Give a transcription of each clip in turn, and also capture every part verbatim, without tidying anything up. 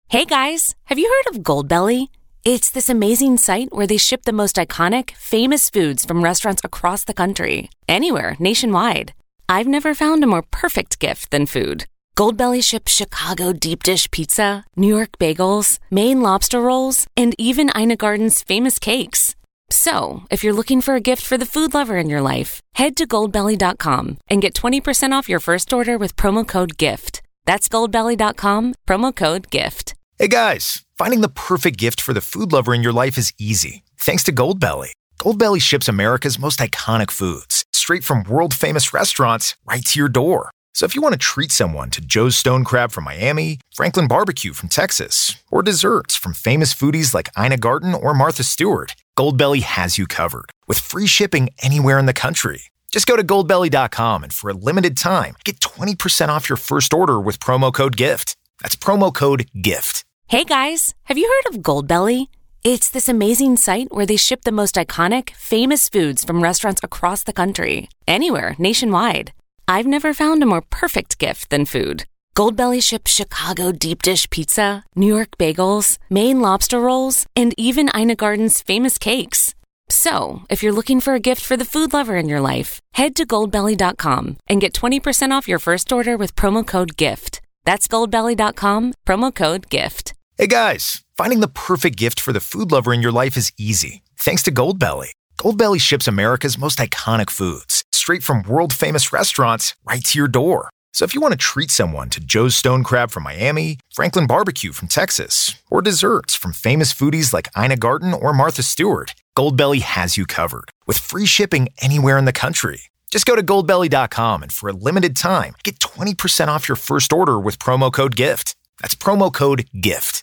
Hey guys, have you heard of Goldbelly? It's this amazing site where they ship the most iconic, famous foods from restaurants across the country, anywhere, nationwide. I've never found a more perfect gift than food. Goldbelly ships Chicago deep dish pizza, New York bagels, Maine lobster rolls, and even Ina Garden's famous cakes. So, if you're looking for a gift for the food lover in your life, head to goldbelly dot com and get twenty percent off your first order with promo code GIFT. That's goldbelly dot com, promo code GIFT. Hey guys, finding the perfect gift for the food lover in your life is easy, thanks to Goldbelly. Goldbelly ships America's most iconic foods, straight from world-famous restaurants right to your door. So if you want to treat someone to Joe's Stone Crab from Miami, Franklin Barbecue from Texas, or desserts from famous foodies like Ina Garten or Martha Stewart, Goldbelly has you covered, with free shipping anywhere in the country. Just go to goldbelly dot com and for a limited time, get twenty percent off your first order with promo code GIFT. That's promo code GIFT. Hey guys, have you heard of Goldbelly? It's this amazing site where they ship the most iconic, famous foods from restaurants across the country, anywhere, nationwide. I've never found a more perfect gift than food. Goldbelly ships Chicago deep dish pizza, New York bagels, Maine lobster rolls, and even Ina Garden's famous cakes. So, if you're looking for a gift for the food lover in your life, head to goldbelly dot com and get twenty percent off your first order with promo code GIFT. That's goldbelly dot com, promo code GIFT. Hey guys, finding the perfect gift for the food lover in your life is easy, thanks to Goldbelly. Goldbelly ships America's most iconic foods, straight from world-famous restaurants right to your door. So if you want to treat someone to Joe's Stone Crab from Miami, Franklin Barbecue from Texas, or desserts from famous foodies like Ina Garten or Martha Stewart, Goldbelly has you covered, with free shipping anywhere in the country. Just go to goldbelly dot com and for a limited time, get twenty percent off your first order with promo code GIFT. That's promo code GIFT.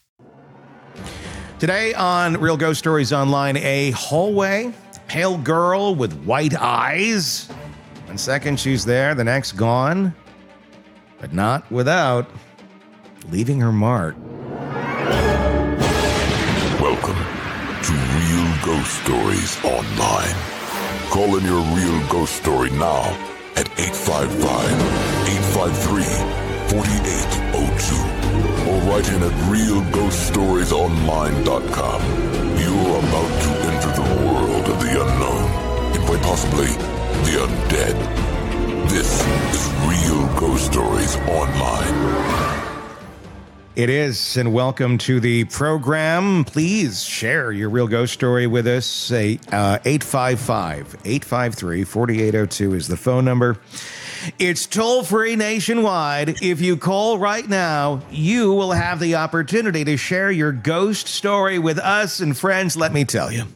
Today on Real Ghost Stories Online, a hallway, pale girl with white eyes. One second she's there, the next gone, but not without leaving her mark. Welcome to Real Ghost Stories Online. Call in your real ghost story now at eight five five, eight five three, four eight zero two. Or write in at real ghost stories online dot com. You're about to enter the world of the unknown, and quite possibly the undead. This is Real Ghost Stories Online. It is, and welcome to the program. Please share your real ghost story with us. Say, uh, eight five five, eight five three, four eight zero two is the phone number. It's toll-free nationwide. If you call right now, you will have the opportunity to share your ghost story with us. And friends, let me tell you,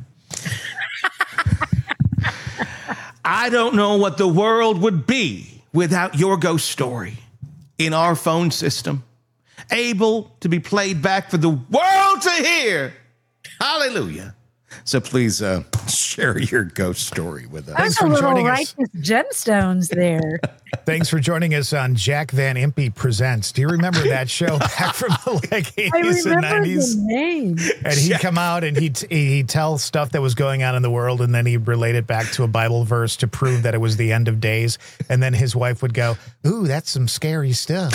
I don't know what the world would be without your ghost story in our phone system, able to be played back for the world to hear. Hallelujah. So please uh, share your ghost story with us. Thanks for joining us. Gemstones there. Thanks for joining us on Jack Van Impe Presents. Do you remember that show back from the like eighties and nineties? The name. And he'd come out and he'd, he'd tell stuff that was going on in the world, and then he'd relate it back to a Bible verse to prove that it was the end of days. And then his wife would go, "Ooh, that's some scary stuff."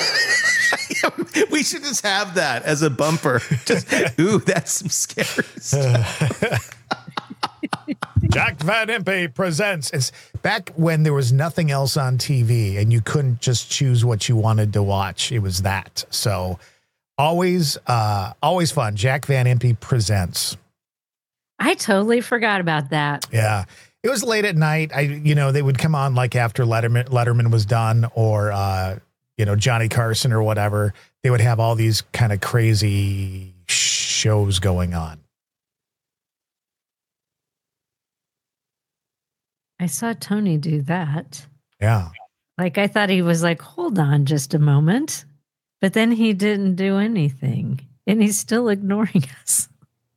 We should just have that as a bumper. Just, ooh, that's some scary stuff. Jack Van Impe Presents. It's back when there was nothing else on T V and you couldn't just choose what you wanted to watch. It was that. So always, uh, always fun. Jack Van Impe Presents. I totally forgot about that. Yeah. It was late at night. I, you know, they would come on like after Letterman, Letterman was done, or, uh, you know, Johnny Carson or whatever. They would have all these kind of crazy shows going on. I saw Tony do that. Yeah. Like, I thought he was like, hold on just a moment. But then he didn't do anything. And he's still ignoring us.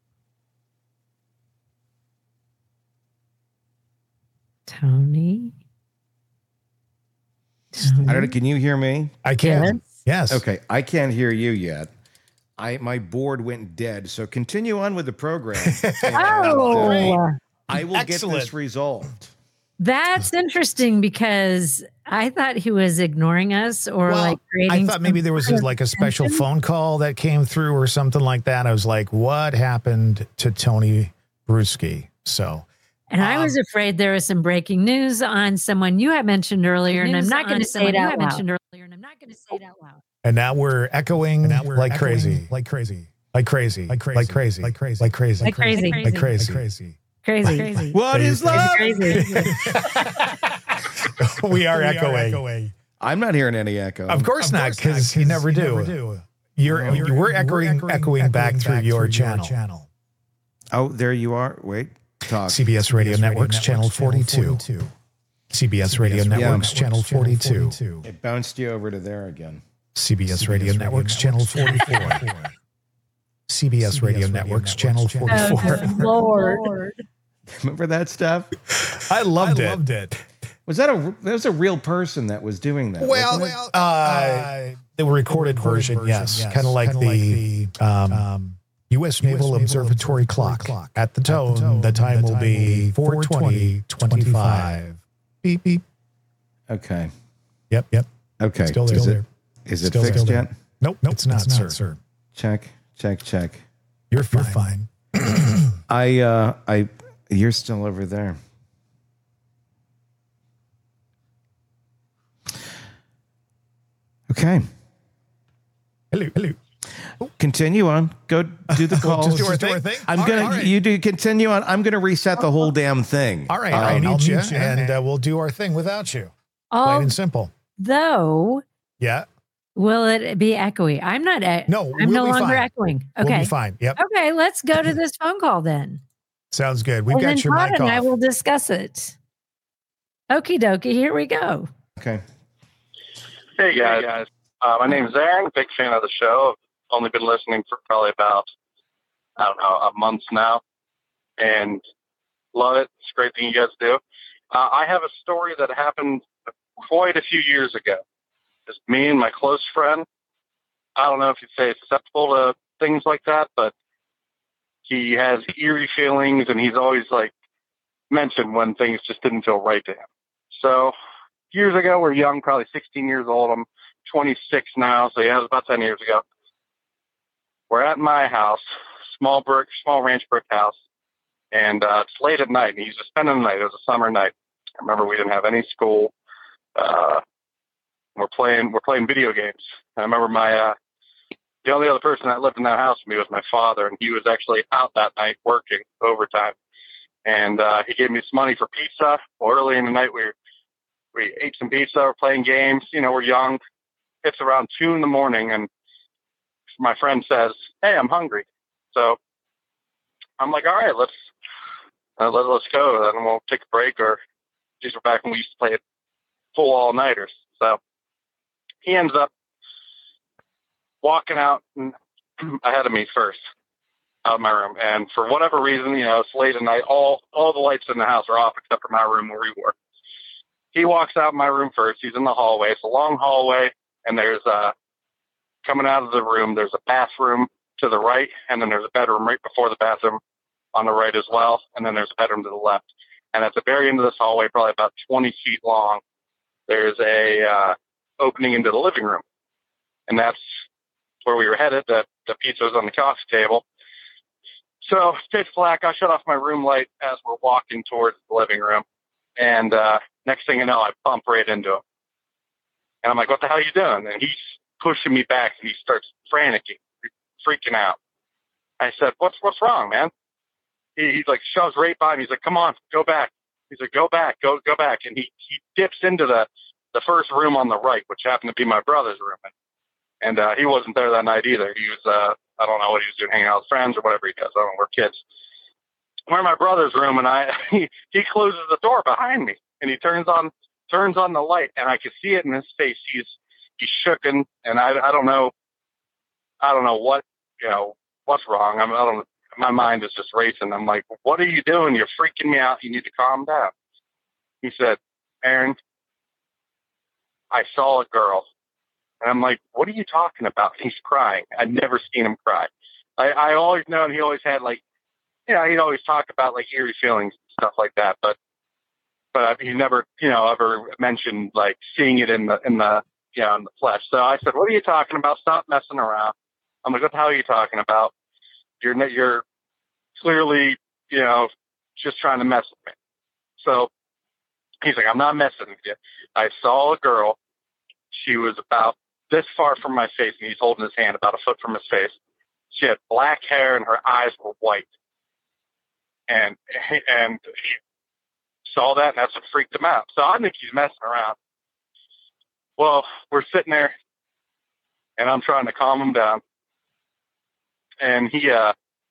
Tony? I don't know, can you hear me? I can. Yes. yes. Okay, I can't hear you yet. I my board went dead, so continue on with the program. And, oh, uh, I will Excellent. get this resolved. That's interesting because I thought he was ignoring us or Well, like creating. I thought maybe there was a, like a special tension. phone call that came through or something like that. I was like, what happened to Tony Bruschi? So, And I was um, afraid there was some breaking news on someone you had mentioned earlier, and I'm News not going on to say someone it you out had loud. mentioned earlier, and I'm not going to say it out loud. and now we're echoing And now we're like echoing crazy, like crazy, like crazy, like crazy, like crazy, like crazy, like crazy, Like crazy. like crazy. crazy. Crazy. Crazy. What is love? Crazy. we are We echoing. echoing. I'm not hearing any echo. Of course not, because you never do. You're, Oh, you we're echoing, echoing, back through your channel. channel. Oh, there you are. Wait. Talk. C B S Radio Networks, channel forty-two. C B S Radio Networks, channel forty-two. It bounced you over to there again. C B S Radio Networks, channel forty-four. C B S Radio Networks, channel forty-four. Oh, Lord. Remember that stuff? I loved I it. loved it. Was that a that was a real person that was doing that? Well, wasn't it? uh, the recorded version, yes. Kind of like the um, um, U S Naval Observatory clock. At the tone, the time will be four twenty twenty-five. Beep, beep. Okay. Yep, yep. Okay. Still is there. it is it Still fixed there. yet? Nope, nope, It's it's not, sir. sir. Check. Check. Check. You're fine. You're fine. I uh I you're still over there. Okay. Hello, hello. Continue on. Go do the calls. Just do our thing. thing? I'm All gonna right, all right. you do continue on. I'm gonna reset the whole damn thing. All right, Um, I'll mute you, mute you. and uh, we'll do our thing without you. Plain and simple. Although, Yeah. will it be echoey? I'm not. E- No, I'm we'll no be longer fine. echoing. We'll Okay. be fine. Yep. Okay, let's go to this phone call then. Sounds good. We've and got then your Todd mic and I off. will discuss it. Okie dokie, here we go. Okay. Hey guys, Uh, my name is Aaron. Big fan of the show. I've only been listening for probably about I don't know a month now, and love it. It's a great thing you guys do. Uh, I have a story that happened quite a few years ago. It's me and my close friend. I don't know if you'd say susceptible to things like that, but he has eerie feelings, and he's always like mentioned when things just didn't feel right to him. So years ago, we're young, probably sixteen years old. I'm twenty-six now, so yeah, it was about ten years ago. We're at my house, small brick, small ranch brick house, and uh, it's late at night, and he's just spending the night. It was a summer night. I remember we didn't have any school. Uh, we're playing, we're playing video games. I remember my uh, the only other person that lived in that house with me was my father, and he was actually out that night working overtime. And uh, he gave me some money for pizza. Well, early in the night, we we ate some pizza. We're playing games. You know, we're young. It's around two in the morning, and my friend says, "Hey, I'm hungry." So I'm like, "All right, let's uh, let, let's go. Then we'll take a break." Or these were back when we used to play full all nighters. So he ends up walking out ahead of me first out of my room, and for whatever reason, you know, it's late at night. All all the lights in the house are off except for my room where we were. He walks out of my room first. He's in the hallway. It's a long hallway, and there's uh coming out of the room, there's a bathroom to the right, and then there's a bedroom right before the bathroom on the right as well, and then there's a bedroom to the left. And at the very end of this hallway, probably about twenty feet long, there's a uh, opening into the living room, and that's where we were headed. The, the pizza was on the coffee table. So pitch black, I shut off my room light as we're walking towards the living room, and uh, next thing you know, I bump right into him. And I'm like, "What the hell are you doing?" And he's pushing me back, and he starts franticking, freaking out. I said, what's what's wrong, man? He, he's like, shoves right by me. He's like, "Come on, go back." He's like, go back, go go back. And he, he dips into the, the first room on the right, which happened to be my brother's room. And, and uh, he wasn't there that night either. He was, uh, I don't know what he was doing, hanging out with friends or whatever he does. I don't know, we're kids. We're in my brother's room, and I he, he closes the door behind me, and he turns on turns on the light, and I can see it in his face. He's he's shooken, and I, I don't know, I don't know what, you know, what's wrong. I'm, I don't, my mind is just racing. I'm like, "What are you doing? You're freaking me out. You need to calm down." He said, "Aaron, I saw a girl." And I'm like, "What are you talking about?" He's crying. I'd never seen him cry. I, I always known he always had like, you know, he'd always talk about like eerie feelings and stuff like that. But but he never, you know, ever mentioned like seeing it in the in the you know in the flesh. So I said, "What are you talking about? Stop messing around." I'm like, "What the hell are you talking about? You're you're clearly, you know, just trying to mess with me." So he's like, "I'm not messing with you. I saw a girl. She was about this far from my face," and he's holding his hand about a foot from his face. She had black hair and her eyes were white. And and he saw that, and that's what freaked him out. So I think he's messing around. Well, we're sitting there, and I'm trying to calm him down. And he uh,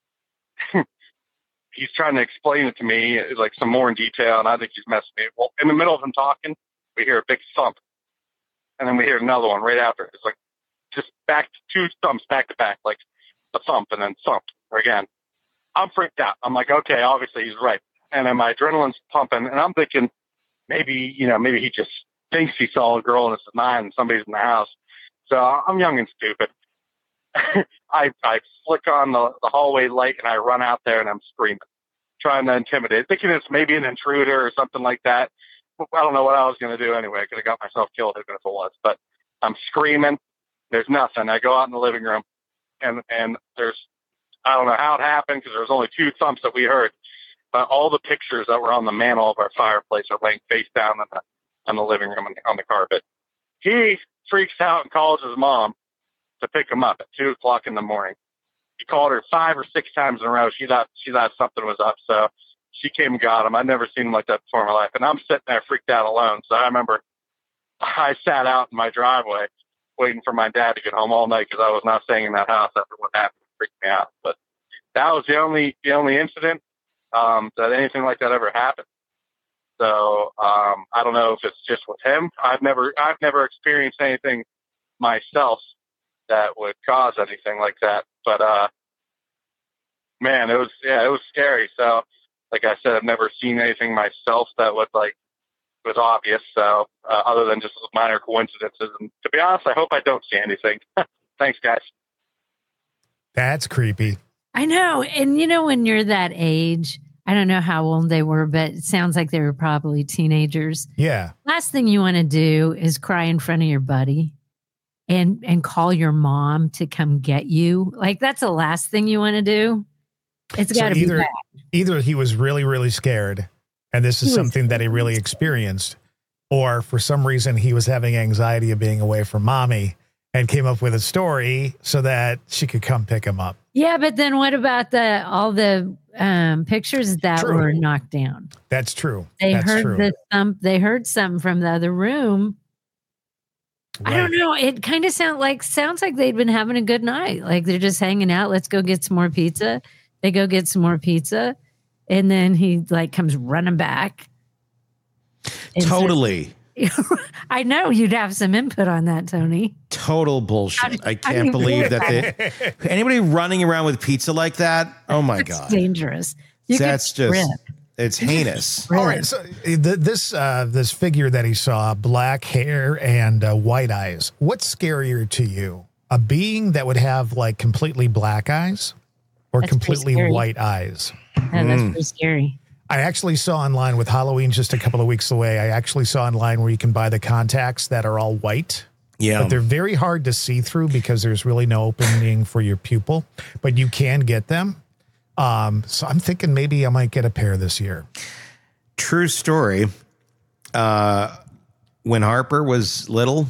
he's trying to explain it to me, like some more in detail, and I think he's messing me. Well, in the middle of him talking, we hear a big thump. And then we hear another one right after. It's like just back to two thumps back to back, like a thump and then thump again. I'm freaked out. I'm like, okay, obviously he's right. And then my adrenaline's pumping, and I'm thinking maybe, you know, maybe he just thinks he saw a girl in his mind and somebody's in the house. So I'm young and stupid. I I flick on the, the hallway light, and I run out there, and I'm screaming, trying to intimidate, thinking it's maybe an intruder or something like that. I don't know what I was going to do anyway. I could have got myself killed even if it was. But I'm screaming. There's nothing. I go out in the living room, and and there's, I don't know how it happened because there was only two thumps that we heard. But all the pictures that were on the mantle of our fireplace are laying face down on the, on the living room on the, on the carpet. He freaks out and calls his mom to pick him up at two o'clock in the morning. He called her five or six times in a row. She thought, she thought something was up. So she came and got him. I'd never seen him like that before in my life. And I'm sitting there freaked out alone. So I remember I sat out in my driveway waiting for my dad to get home all night because I was not staying in that house after what happened. It freaked me out. But that was the only the only incident um, that anything like that ever happened. So um, I don't know if it's just with him. I've never I've never experienced anything myself that would cause anything like that. But uh, man, it was yeah, it was scary. So. Like I said, I've never seen anything myself that would like was obvious. So uh, other than just minor coincidences, and to be honest, I hope I don't see anything. Thanks, guys. That's creepy. I know, and you know when you're that age, I don't know how old they were, but it sounds like they were probably teenagers. Yeah. Last thing you want to do is cry in front of your buddy, and and call your mom to come get you. Like that's the last thing you want to do. It's got to so be bad. Either he was really, really scared, and this is something that he really experienced, or for some reason he was having anxiety of being away from mommy and came up with a story so that she could come pick him up. Yeah, but then what about the all the um, pictures that True. were knocked down? That's true. They That's heard true. the thump. They heard something from the other room. Right. I don't know. It kind of sound like sounds like they'd been having a good night. Like they're just hanging out. Let's go get some more pizza. They go get some more pizza, and then he like comes running back. And Totally. So, I know you'd have some input on that, Tony. Total bullshit. do- I how do can't you believe do that they, anybody running around with pizza like that. Oh my It's God. dangerous. You That's get just, ripped. it's heinous. All right. So th- this uh, this figure that he saw, black hair and uh, white eyes. What's scarier to you? A being that would have like completely black eyes, or That's pretty completely scary. white eyes? Oh, that's pretty scary. I actually saw online with Halloween just a couple of weeks away. I actually saw online where you can buy the contacts that are all white. Yeah. But they're very hard to see through because there's really no opening for your pupil, but you can get them. Um, so I'm thinking maybe I might get a pair this year. True story. Uh, when Harper was little,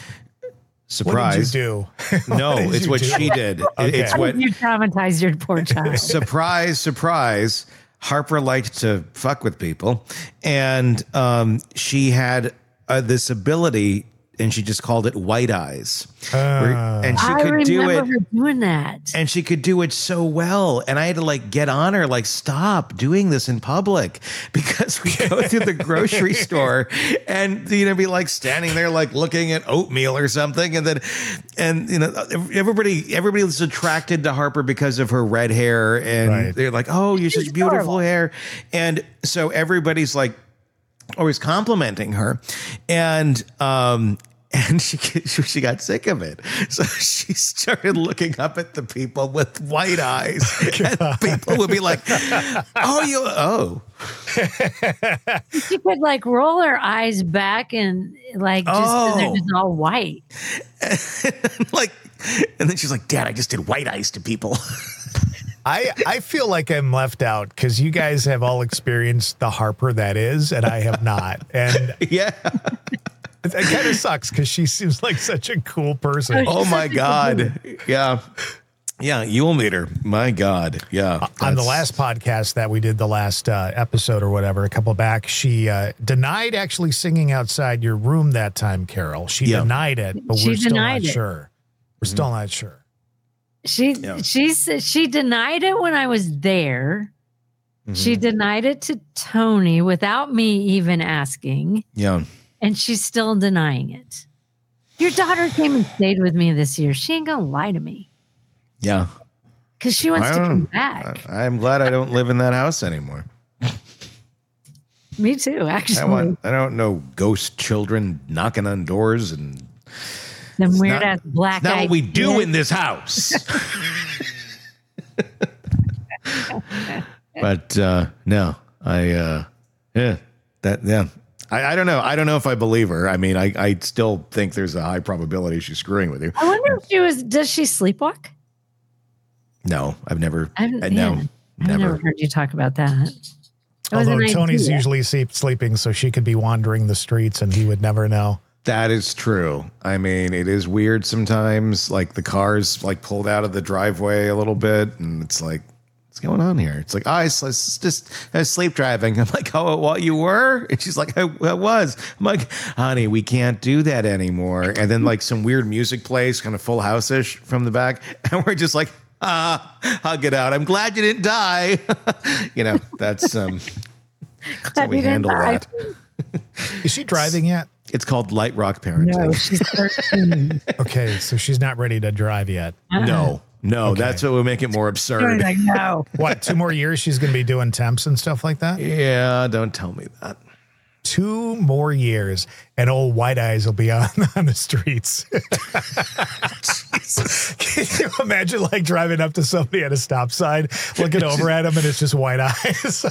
surprise. What did you do? No, What did it's you what do? she did. It- Okay. It's How what did you traumatize your poor child? surprise, surprise. Harper liked to fuck with people, and um, she had uh, this ability, and she just called it white eyes. Where- and she I could do remember it. her doing that. And she could do it so well. And I had to like get on her, like, stop doing this in public, because we go through the grocery store and, you know, be like standing there, like looking at oatmeal or something. And then, and, you know, everybody, everybody was attracted to Harper because of her red hair. And Right. they're like, oh, you're such beautiful adorable. hair. And so everybody's like always complimenting her. And, um, and she she got sick of it. So she started looking up at the people with white eyes. And people would be like, oh, you, oh. She could like roll her eyes back and like just Oh. they're just all white. Like, and then she's like, Dad, I just did white eyes to people. I, I feel like I'm left out because you guys have all experienced the Harper that is, and I have not. And Yeah. it, it kind of sucks because she seems like such a cool person. Oh my God. Yeah. Yeah. You'll meet her. My God. Yeah. On the That's- last podcast that we did, the last uh, episode or whatever, a couple back, she uh, denied actually singing outside your room that time, Carol. She Yeah. denied it, but She we're still not denied it. sure. We're still not sure. She Yeah. she said she denied it when I was there. She Mhm. denied it to Tony without me even asking, Yeah. and she's still denying it. Your daughter came and stayed with me this year. She ain't gonna lie to me Yeah. because she wants I to don't- come back. I, I'm glad I don't live in that house anymore. me too, actually. I want. I don't know ghost children knocking on doors, and Them it's weird not- ass black. it's not what eyed we do kids. in this house. But uh, no, I uh, yeah, that yeah. I, I don't know. I don't know if I believe her. I mean, I, I still think there's a high probability she's screwing with you. I wonder if she was. Does she sleepwalk? No, I've never. I've, uh, yeah, no, I've never. never. heard you talk about that. That was Although an Tony's idea. usually sleep, sleeping, so she could be wandering the streets and he would never know. That is true. I mean, it is weird sometimes. Like the car's like pulled out of the driveway a little bit, and it's like, what's going on here? It's like, oh, it's, it's just I was sleep driving. I'm like, oh, what you were? And she's like, I, I was. I'm like, honey, we can't do that anymore. And then like some weird music plays, kind of Full House-ish from the back, and we're just like, ah, hug it out. I'm glad you didn't die. You know, that's um, that's how Glad we you didn't handle die. that. Is she driving yet? It's called light rock parenting. No, she's thirteen. Okay, so she's not ready to drive yet. No, no, Okay. that's what would make it more absurd. Like, no. What, two more years she's going to be doing temps and stuff like that? Yeah, don't tell me that. Two more years and old White Eyes will be on, on the streets. Can you imagine like driving up to somebody at a stop sign, looking over at them and it's just White Eyes?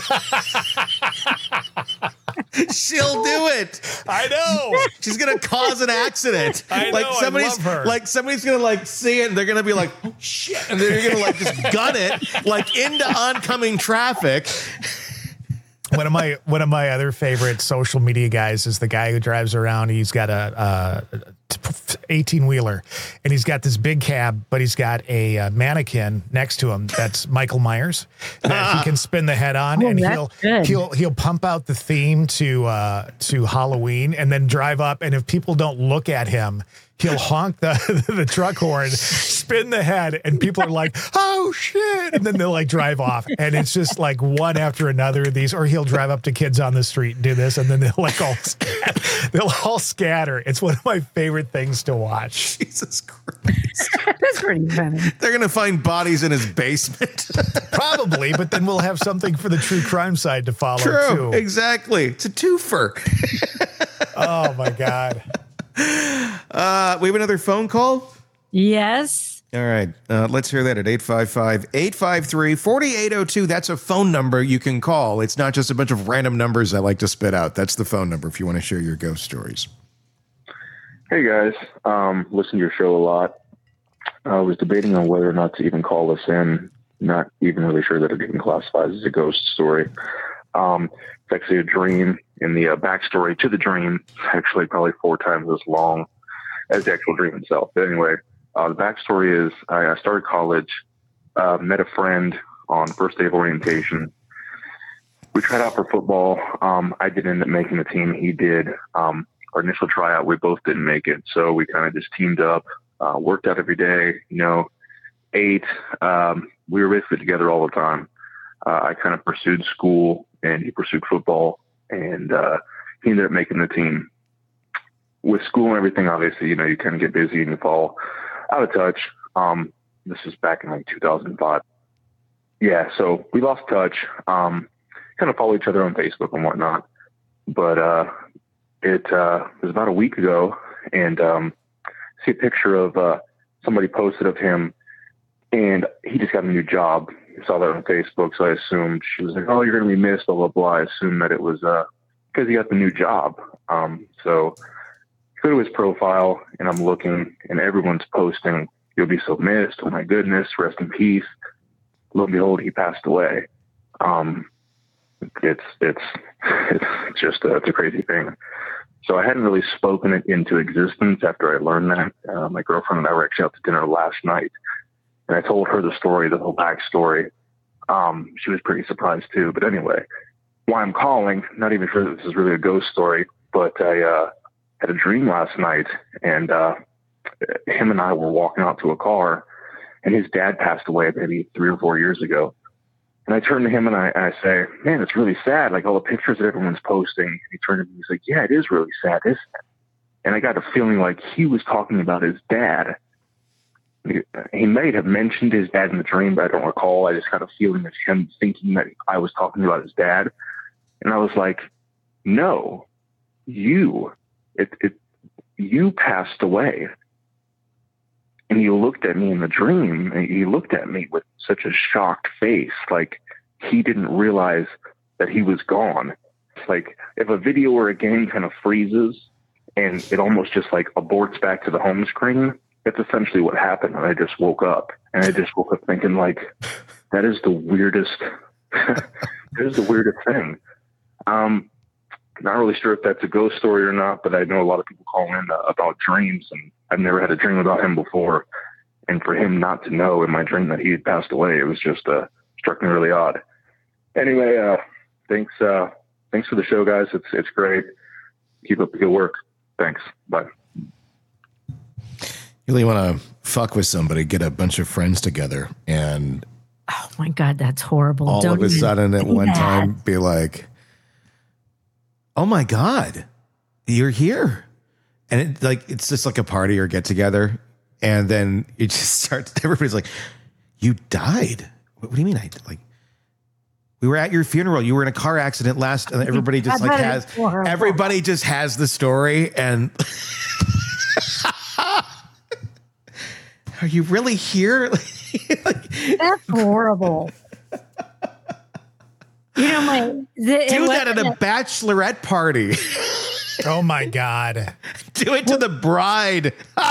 She'll do it. I know. She's gonna cause an accident. I like know, I somebody's love her. like somebody's gonna like see it and they're gonna be like, oh shit, and they're gonna like just gun it like into oncoming traffic. One of my one of my other favorite social media guys is the guy who drives around. He's got a, a eighteen wheeler, and he's got this big cab, but he's got a, uh mannequin next to him that's Michael Myers that he can spin the head on, Oh, and that's he'll good. he'll he'll pump out the theme to uh, to Halloween, and then drive up. And if people don't look at him, he'll honk the the truck horn, spin the head, and people are like, "Oh shit!" And then they'll like drive off, and it's just like one after another of these. Or he'll drive up to kids on the street and do this, and then they'll like all scatter. They'll all scatter. It's one of my favorite things to watch. Jesus Christ. That's pretty funny. They're gonna find bodies in his basement. Probably, but then we'll have something for the true crime side to follow True. too. Exactly. It's a twofer. Oh my god. Uh, we have another phone call. Yes. All right. Uh, let's hear that at eight five five, eight five three, four eight zero two. That's a phone number you can call. It's not just a bunch of random numbers I like to spit out. That's the phone number if you want to share your ghost stories. Hey guys, um, listen to your show a lot. I was debating on whether or not to even call this in. Not even really sure that it even classifies as a ghost story. Um, it's actually a dream, and the uh, backstory to the dream is actually probably four times as long as the actual dream itself. But anyway, uh, the backstory is I, I started college, uh, met a friend on first day of orientation. We tried out for football. Um, I didn't end up making the team. He did. Um, our initial tryout, we both didn't make it. So we kind of just teamed up, uh, worked out every day, you know, ate. Um, we were basically together all the time. Uh, I kind of pursued school and he pursued football, and uh, he ended up making the team. With school and everything, obviously, you know, you kind of get busy and you fall out of touch. Um, this is back in like two thousand five. Yeah, so we lost touch, um, kind of follow each other on Facebook and whatnot. But uh, it uh, was about a week ago, and um, see a picture of uh, somebody posted of him, and he just got a new job. I saw that on Facebook, so I assumed she was like, "Oh, you're going to be missed," blah blah blah. I assumed that it was uh, because he got the new job. Um, so go to his profile, and I'm looking, and everyone's posting, "You'll be so missed. Oh my goodness, rest in peace." Lo and behold, he passed away. Um, it's it's it's just a, it's a crazy thing. So I hadn't really spoken it into existence after I learned that. Uh, my girlfriend and I were actually out to dinner last night, and I told her the story, the whole backstory. Um, she was pretty surprised too. But anyway, why I'm calling, not even sure that this is really a ghost story, but I uh, had a dream last night, and uh, him and I were walking out to a car, and his dad passed away maybe three or four years ago. And I turn to him and I, I say, "Man, it's really sad. Like all the pictures that everyone's posting." And he turned to me and he's like, "Yeah, it is really sad, isn't it?" And I got a feeling like he was talking about his dad. He, he may have mentioned his dad in the dream, but I don't recall. I just got a feeling of him thinking that I was talking about his dad. And I was like, "No, you, it, it, you passed away." And he looked at me in the dream, and he looked at me with such a shocked face, like he didn't realize that he was gone. It's like if a video or a game kind of freezes and it almost just like aborts back to the home screen, that's essentially what happened. And I just woke up, and I just woke up thinking like, that is the weirdest, that is the weirdest thing. Um, not really sure if that's a ghost story or not, but I know a lot of people call in uh, about dreams, and I've never had a dream about him before. And for him not to know in my dream that he had passed away, it was just uh, struck me really odd. Anyway, uh, thanks, uh, thanks for the show, guys. It's it's great. Keep up the good work. Thanks. Bye. You really want to fuck with somebody, get a bunch of friends together, and oh my God, that's horrible. all Don't of a sudden at one that. time be like, "Oh my God, you're here." And it, like, it's just like a party or get together. And then it just starts, everybody's like, "You died? What, what do you mean? I like, we were at your funeral. You were in a car accident last," and everybody just like has, everybody just has the story. And are you really here? Like, that's horrible. You know, my the, do that at a bachelorette party. Oh my God. Do it to the bride.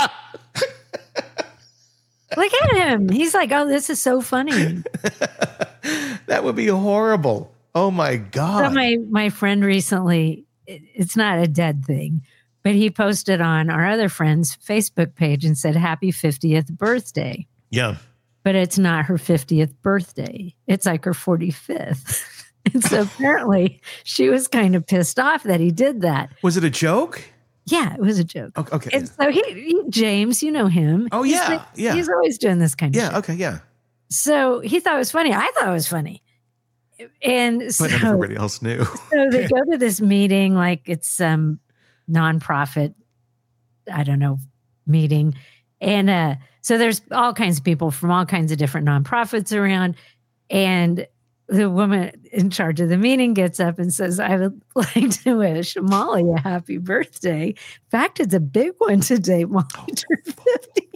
Look at him. He's like, "Oh, this is so funny." That would be horrible. Oh my God. So my, my friend recently, it, it's not a dead thing, but he posted on our other friend's Facebook page and said, "Happy fiftieth birthday." Yeah. But it's not her fiftieth birthday. It's like her forty-fifth. And so apparently she was kind of pissed off that he did that. Was it a joke? Yeah, it was a joke. Okay. okay. And so he, he, James, you know him. Oh, He's yeah. like, yeah. He's always doing this kind of Yeah. shit. Okay. Yeah. So he thought it was funny. I thought it was funny. And so, But everybody else knew. so they go to this meeting, like it's some nonprofit, I don't know, meeting. And uh, so there's all kinds of people from all kinds of different nonprofits around. And the woman in charge of the meeting gets up and says, "I would like to wish Molly a happy birthday. In fact, it's a big one today. Molly turned fifty."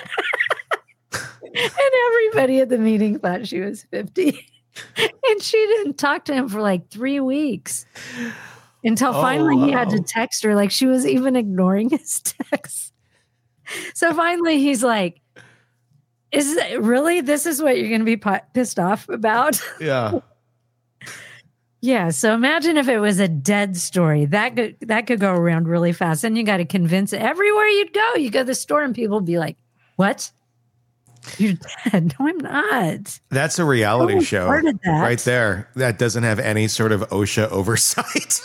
And everybody at the meeting thought she was fifty. And she didn't talk to him for like three weeks until Oh, finally he had to wow. text her. Like she was even ignoring his texts. So finally he's like, "Is it really, this is what you're going to be p- pissed off about?" Yeah. Yeah. So imagine if it was a dead story that could, that could go around really fast. And you got to convince everywhere you'd go. You go to the store and people would be like, "What? You're dead?" "No, I'm not." That's a reality Oh, show part of that. right there. That doesn't have any sort of OSHA oversight.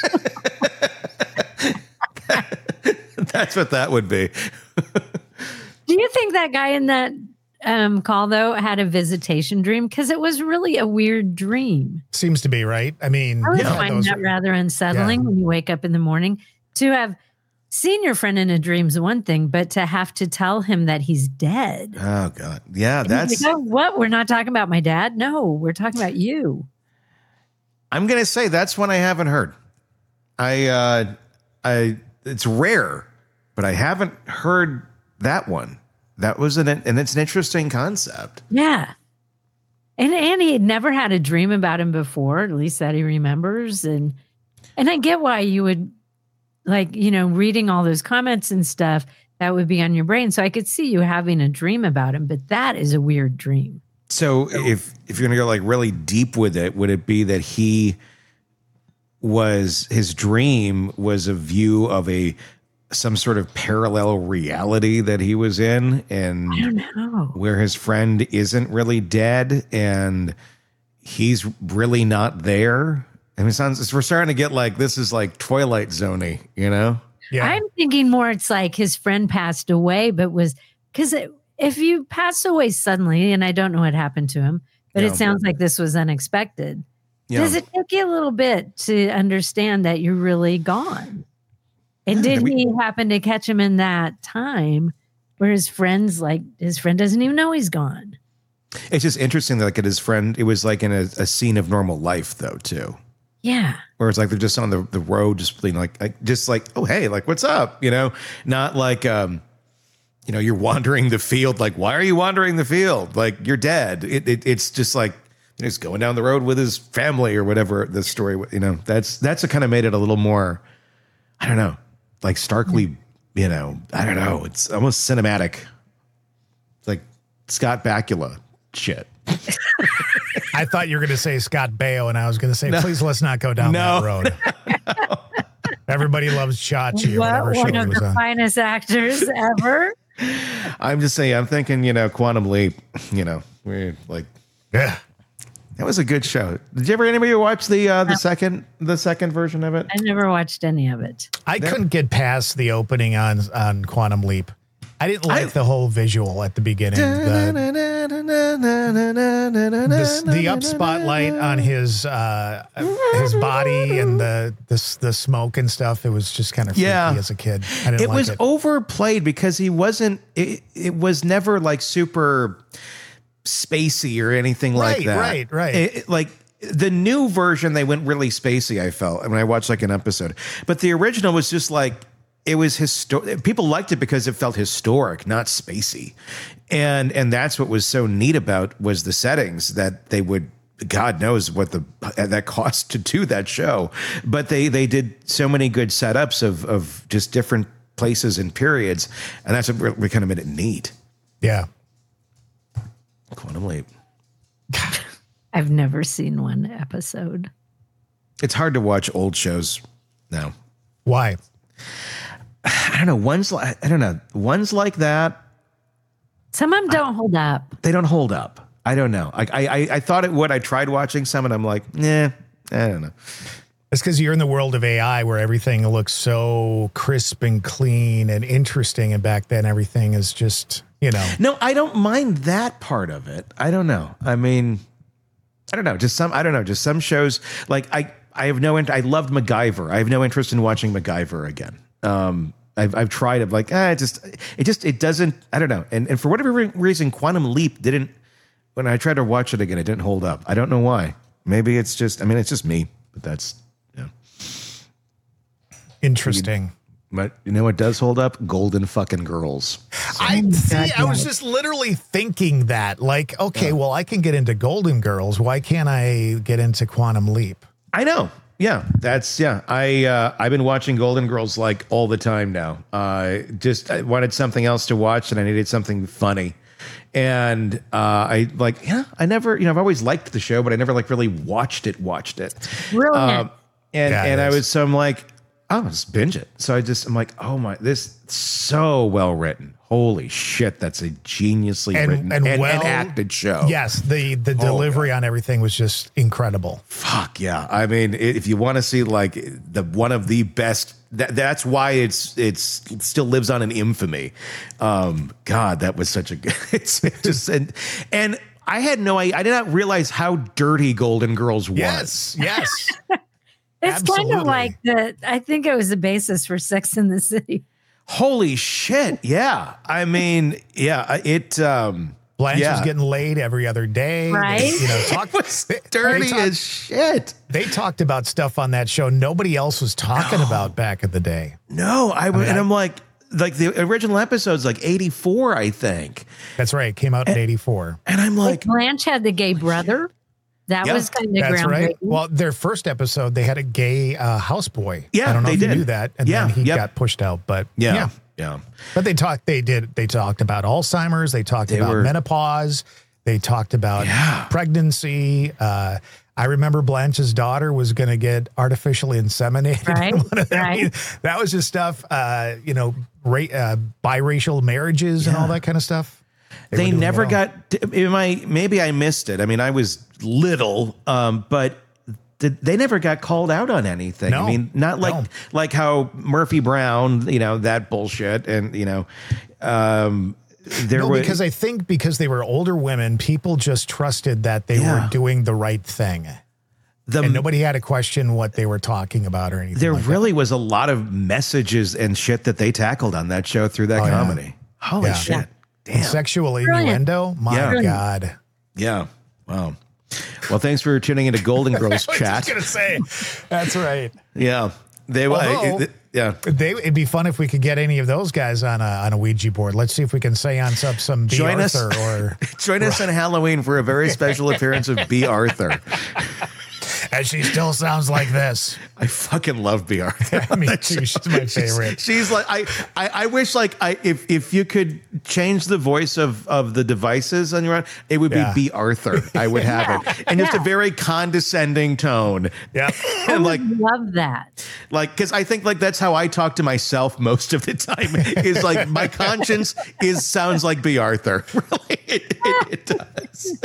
That's what that would be. Do you think that guy in that um, call, though, had a visitation dream? Because it was really a weird dream. Seems to be, right? I mean, I would yeah, find those that are- rather unsettling when you wake up in the morning. To have seen your friend in a dream is one thing, but to have to tell him that he's dead. Oh God. Yeah. And That's, he's like, "Oh, what? We're not talking about my dad? No, we're talking about you." I'm going to say that's one I haven't heard. I, uh, I, it's rare but I haven't heard that one. That was an, and it's an interesting concept. Yeah. And, and he had never had a dream about him before, at least that he remembers. And, and I get why you would like, you know, reading all those comments and stuff that would be on your brain. So I could see you having a dream about him, but that is a weird dream. So if, if you're going to go like really deep with it, would it be that he was, his dream was a view of a, some sort of parallel reality that he was in, and I don't know, where his friend isn't really dead and he's really not there? I mean, it sounds, we're starting to get like, this is like Twilight Zone-y, you know? Yeah. I'm thinking more it's like his friend passed away, but was because if you pass away suddenly, and I don't know what happened to him, but Yeah. it sounds like this was unexpected. Yeah. Does it take you a little bit to understand that you're really gone? And did we- he happen to catch him in that time where his friends, like his friend doesn't even know he's gone? It's just interesting that like at his friend, it was like in a, a scene of normal life though, too. Yeah. Where it's like they're just on the, the road, just being like, like, just like, oh, hey, like, what's up? You know, not like, um, you know, you're wandering the field. Like, why are you wandering the field? Like, you're dead. It, it it's just like, you know, he's going down the road with his family or whatever the story, you know, that's, that's what kind of made it a little more, I don't know, like starkly, you know, I don't know. It's almost cinematic. It's like Scott Bakula shit. I thought you were going to say Scott Baio, and I was going to say, please let's not go down No. that road. Everybody loves Chachi or What, whatever show one he of was the on. finest actors ever. I'm just saying, I'm thinking, you know, Quantum Leap, you know, we're like, Yeah. that was a good show. Did you ever anybody watch the uh, the second the second version of it? I never watched any of it. I couldn't get past the opening on on Quantum Leap. I didn't like I- the whole visual at the beginning. The, this, the up spotlight on his uh, his body and the, the the smoke and stuff. It was just kind of freaky Yeah. as a kid. I didn't It like was it. overplayed because he wasn't. It, it was never like super spacey or anything like Right, that. right, right. It- it- like the new version, they went really spacey. I felt when I watched like an episode, but the original was just like. It was historic. People liked it because it felt historic, not spacey, and and that's what was so neat about was the settings that they would. God knows what the that cost to do that show, but they they did so many good setups of of just different places and periods, and that's what really kind of made it neat. Yeah. Quantum Leap. I've never seen one episode. It's hard to watch old shows now. Why? I don't know. Ones like I don't know. Ones like that. Some of them don't hold up. They don't hold up. I don't know. I, I I thought it would. I tried watching some, and I'm like, nah, I don't know. It's because you're in the world of A I where everything looks so crisp and clean and interesting. And back then, everything is just, you know. No, I don't mind that part of it. I don't know. I mean, I don't know. Just some. I don't know. Just some shows. Like I, I have no. int- I loved MacGyver. I have no interest in watching MacGyver again. Um, I've I've tried it. Like, ah, it just it just it doesn't. I don't know. And and for whatever re- reason, Quantum Leap didn't. When I tried to watch it again, it didn't hold up. I don't know why. Maybe it's just. I mean, it's just me. But that's. Yeah. Interesting. But you know what does hold up? Golden fucking Girls. I see. I was just literally thinking that, like, okay, well, I can get into Golden Girls. Why can't I get into Quantum Leap? I know. Yeah, that's yeah. I uh, I've been watching Golden Girls like all the time now. Uh, just I wanted something else to watch, and I needed something funny. And uh, I like yeah. I never you know I've always liked the show, but I never like really watched it. Watched it. Brilliant. Um, and Yeah, it and I is. was so I'm like oh just binge it. So I just I'm like oh my this so well written. Holy shit, that's a geniusly And- written and and, well- and acted show. Yes, the the delivery on everything was just incredible. Fuck yeah! I mean, i- if you want to see like the one of the best, that, that's why it's it's it still lives on in infamy. Um, God, that was such a good. It's just and and I had no I, I did not realize how dirty Golden Girls was. Yes, yes. It's kind absolutely. of like the, I think it was the basis for Sex in the City. Holy shit! Yeah, I mean, yeah, it. Um, Blanche yeah. was getting laid every other day. Right? They, you know, talk, It was they- dirty they talk- as shit. They talked about stuff on that show nobody else was talking about back in the day. No, I, mean, and I- I'm like, like the original episode's like eighty-four, I think. That's right. It came out in eighty-four. And I'm like, Blanche had the gay brother. That Yeah, was kind of That's groundbreaking. right. Well, their first episode, they had a gay uh, houseboy. Yeah, I don't know they if did. you knew that. And Yeah, then he yep. got pushed out. But yeah, yeah. yeah. But they talked, they did, they talked about Alzheimer's. They talked They about were- menopause. They talked about Yeah. pregnancy. Uh, I remember Blanche's daughter was going to get artificially inseminated. Right, One of them. right. I mean, that was just stuff, uh, you know, ra- uh, biracial marriages and all that kind of stuff. They, were doing never it all. got. Am I, maybe I missed it. I mean, I was little, um, but did, they never got called out on anything. No, I mean, not like no. like how Murphy Brown, you know, that bullshit, and you know, um, there No, was because I think because they were older women, people just trusted that they Yeah. were doing the right thing. the And nobody had to question what they were talking about or anything. there like that. really was a lot of messages and shit that they tackled on that show through that Oh, yeah. comedy. Holy Yeah. shit! Yeah. Damn. Sexual Brilliant. innuendo? My Yeah. God. Yeah. Wow. Well, thanks for tuning into Golden Girls I was chat. just going to say. That's right. Yeah. They were. Although- yeah. They, it'd be fun if we could get any of those guys on a, on a Ouija board. Let's see if we can seance up some B. Join us- Arthur or Join us on Halloween for a very special appearance of B. Arthur. and she still sounds like this. I fucking love B. Arthur. Me too. She's my favorite. She's like I, I, I wish like I if if you could change the voice of of the devices on your own, it would Yeah. be B. Arthur. I would have it, and just a Yeah. very condescending tone. Yeah. I And would like love that. like because I think like that's how I talk to myself most of the time. Is like my conscience is sounds like B. Arthur. Really, it, it, it does.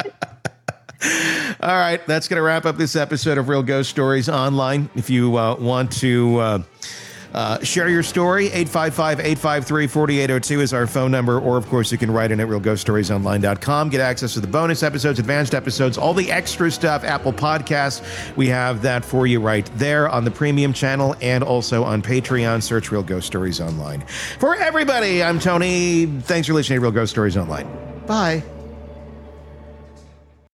All right, that's going to wrap up this episode of Real Ghost Stories Online. If you uh, want to uh, uh, share your story, eight five five, eight five three, four eight zero two is our phone number. Or, of course, you can write in at real ghost stories online dot com. Get access to the bonus episodes, advanced episodes, all the extra stuff, Apple Podcasts. We have that for you right there on the premium channel and also on Patreon. Search Real Ghost Stories Online. For everybody, I'm Tony. Thanks for listening to Real Ghost Stories Online. Bye.